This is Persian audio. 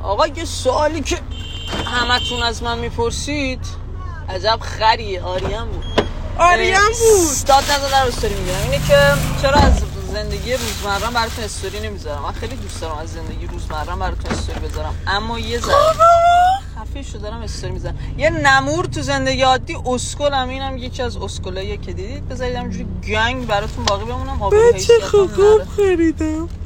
آقا یه سوالی که همتون از من میپرسید، عجب خریه. آریم بود استاد نزدن استوری میگیرم اینه که چرا از زندگی روزمرم براتون استوری نمیذارم. من خیلی دوست دارم از زندگی روزمرم براتون استوری بذارم، اما یه ذره خفه شو دارم استوری میذارم. یه نمور تو زندگی عادی اسکلم، اینم یکی از اسکلاییه که دیدید. بذارید همینجوری گنگ براتون باقی بمونم. بچه خوب خریدم.